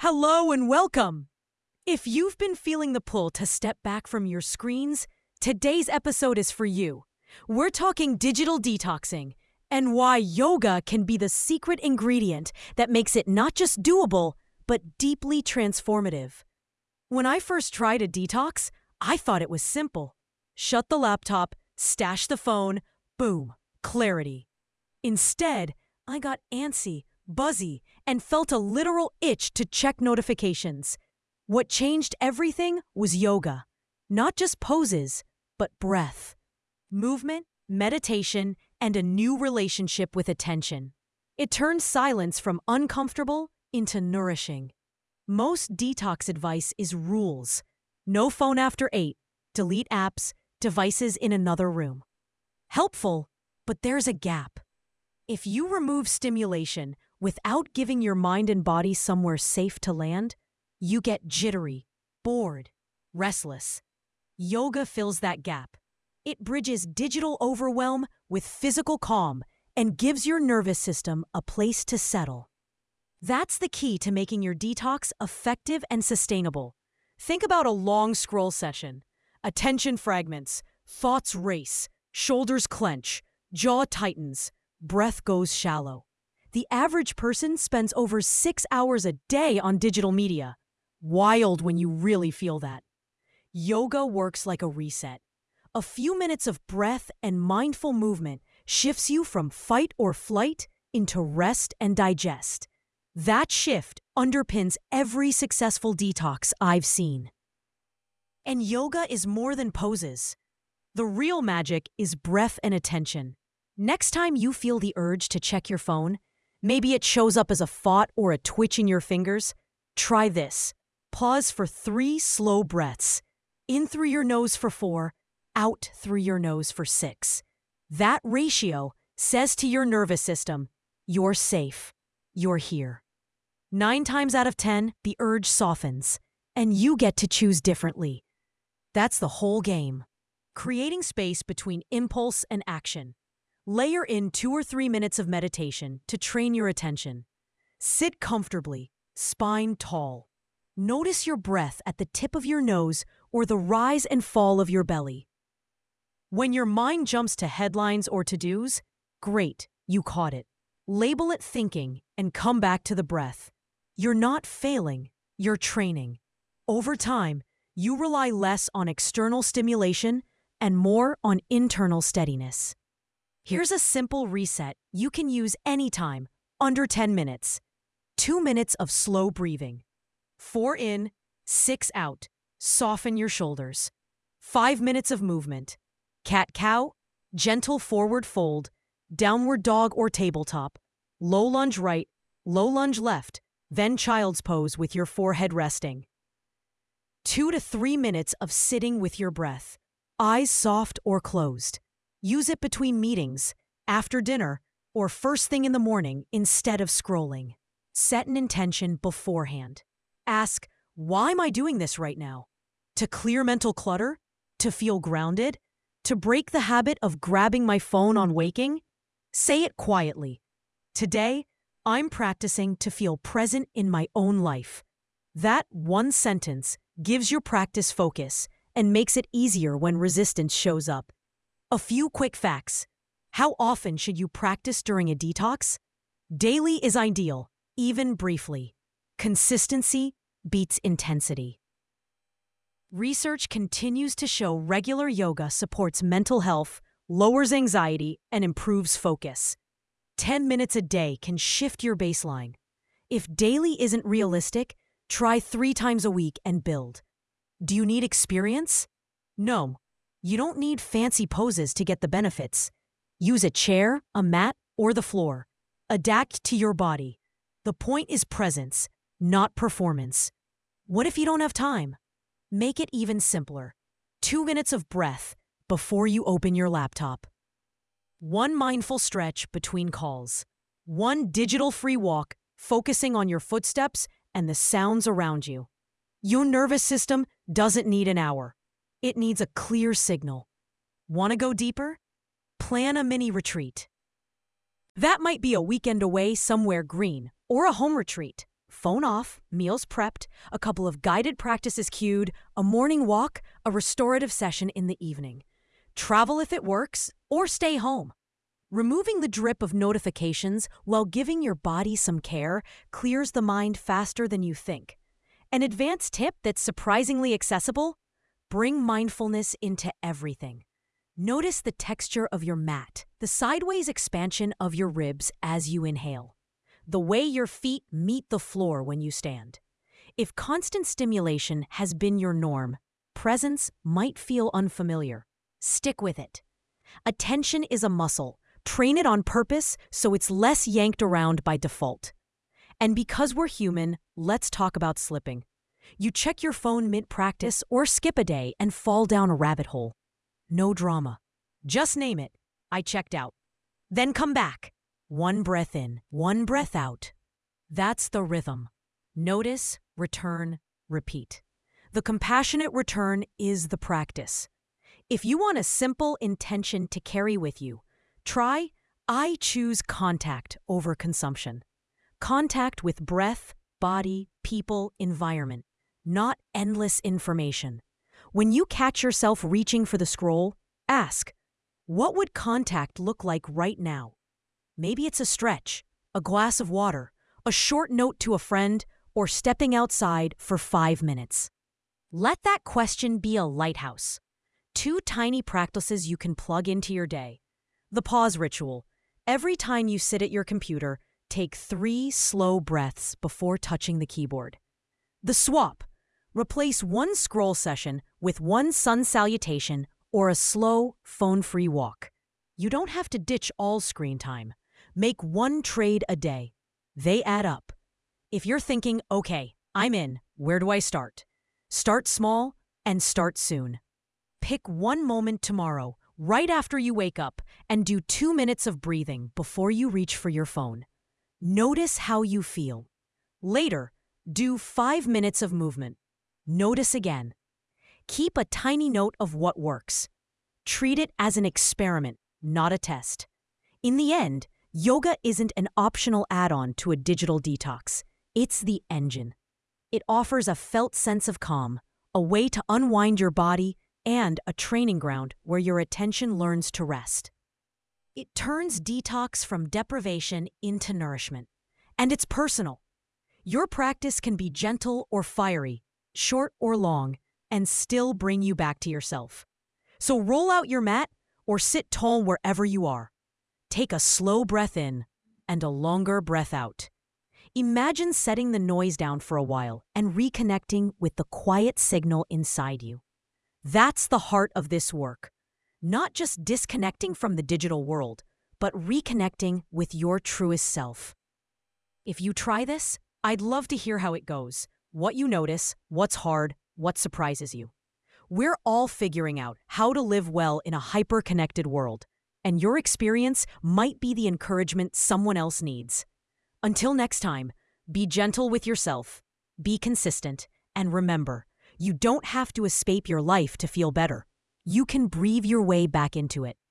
Hello and welcome! If you've been feeling the pull to step back from your screens, today's episode is for you. We're talking digital detoxing and why yoga can be the secret ingredient that makes it not just doable, but deeply transformative. When I first tried a detox, I thought it was simple. Shut the laptop, stash the phone, boom, clarity. Instead, I got antsy, buzzy, and felt a literal itch to check notifications. What changed everything was yoga. Not just poses, but breath, movement, meditation, and a new relationship with attention. It turned silence from uncomfortable into nourishing. Most detox advice is rules. No phone after 8, delete apps, devices in another room. Helpful, but there's a gap. If you remove stimulation without giving your mind and body somewhere safe to land, you get jittery, bored, restless. Yoga fills that gap. It bridges digital overwhelm with physical calm and gives your nervous system a place to settle. That's the key to making your detox effective and sustainable. Think about a long scroll session. Attention fragments, thoughts race, shoulders clench, jaw tightens, breath goes shallow. The average person spends over 6 hours a day on digital media. Wild when you really feel that. Yoga works like a reset. A few minutes of breath and mindful movement shifts you from fight or flight into rest and digest. That shift underpins every successful detox I've seen. And yoga is more than poses. The real magic is breath and attention. Next time you feel the urge to check your phone, maybe it shows up as a thought or a twitch in your fingers, try this. Pause for 3 slow breaths. In through your nose for 4, out through your nose for 6. That ratio says to your nervous system, you're safe, you're here. 9 times out of 10, the urge softens, and you get to choose differently. That's the whole game. Creating space between impulse and action. Layer in 2 or 3 minutes of meditation to train your attention. Sit comfortably, spine tall. Notice your breath at the tip of your nose or the rise and fall of your belly. When your mind jumps to headlines or to-dos, great, you caught it. Label it thinking and come back to the breath. You're not failing, you're training. Over time, you rely less on external stimulation and more on internal steadiness. Here's a simple reset you can use anytime, under 10 minutes. 2 minutes of slow breathing. 4 in, 6 out. Soften your shoulders. 5 minutes of movement. Cat-cow, gentle forward fold, downward dog or tabletop, low lunge right, low lunge left, then child's pose with your forehead resting. 2 to 3 minutes of sitting with your breath. Eyes soft or closed. Use it between meetings, after dinner, or first thing in the morning instead of scrolling. Set an intention beforehand. Ask, why am I doing this right now? To clear mental clutter? To feel grounded? To break the habit of grabbing my phone on waking? Say it quietly. Today, I'm practicing to feel present in my own life. That one sentence gives your practice focus and makes it easier when resistance shows up. A few quick facts. How often should you practice during a detox? Daily is ideal, even briefly. Consistency beats intensity. Research continues to show regular yoga supports mental health, lowers anxiety, and improves focus. 10 minutes a day can shift your baseline. If daily isn't realistic, try 3 times a week and build. Do you need experience? No. You don't need fancy poses to get the benefits. Use a chair, a mat, or the floor. Adapt to your body. The point is presence, not performance. What if you don't have time? Make it even simpler. 2 minutes of breath before you open your laptop. 1 mindful stretch between calls. 1 digital-free walk, focusing on your footsteps and the sounds around you. Your nervous system doesn't need an hour. It needs a clear signal. Want to go deeper? Plan a mini retreat. That might be a weekend away somewhere green or a home retreat. phone off, meals prepped, a couple of guided practices cued, a morning walk, a restorative session in the evening. Travel if it works, or stay home. Removing the drip of notifications while giving your body some care clears the mind faster than you think. An advanced tip that's surprisingly accessible: bring mindfulness into everything. Notice the texture of your mat, the sideways expansion of your ribs as you inhale, the way your feet meet the floor when you stand. If constant stimulation has been your norm, presence might feel unfamiliar. Stick with it. Attention is a muscle. Train it on purpose so it's less yanked around by default. And because we're human, let's talk about slipping. You check your phone mid-practice or skip a day and fall down a rabbit hole. No drama. Just name it. I checked out. Then come back. One breath in, one breath out. That's the rhythm. Notice, return, repeat. The compassionate return is the practice. If you want a simple intention to carry with you, try I choose contact over consumption. Contact with breath, body, people, environment, not endless information. When you catch yourself reaching for the scroll, ask, what would contact look like right now? Maybe it's a stretch, a glass of water, a short note to a friend, or stepping outside for 5 minutes. Let that question be a lighthouse. 2 tiny practices you can plug into your day. The pause ritual. Every time you sit at your computer, take 3 slow breaths before touching the keyboard. The swap. Replace one scroll session with one sun salutation or a slow, phone-free walk. You don't have to ditch all screen time. Make one trade a day. They add up. If you're thinking, okay, I'm in, where do I start? Start small and start soon. Pick one moment tomorrow, right after you wake up, and do 2 minutes of breathing before you reach for your phone. Notice how you feel. Later, do 5 minutes of movement. Notice again. Keep a tiny note of what works. Treat it as an experiment, not a test. In the end, yoga isn't an optional add-on to a digital detox. It's the engine. It offers a felt sense of calm, a way to unwind your body, and a training ground where your attention learns to rest. It turns detox from deprivation into nourishment. And it's personal. Your practice can be gentle or fiery, short or long, and still bring you back to yourself. So roll out your mat or sit tall wherever you are. Take a slow breath in and a longer breath out. Imagine setting the noise down for a while and reconnecting with the quiet signal inside you. That's the heart of this work. Not just disconnecting from the digital world, but reconnecting with your truest self. If you try this, I'd love to hear how it goes, what you notice, what's hard, what surprises you. We're all figuring out how to live well in a hyper-connected world, and your experience might be the encouragement someone else needs. Until next time, be gentle with yourself, be consistent, and remember, you don't have to escape your life to feel better. You can breathe your way back into it.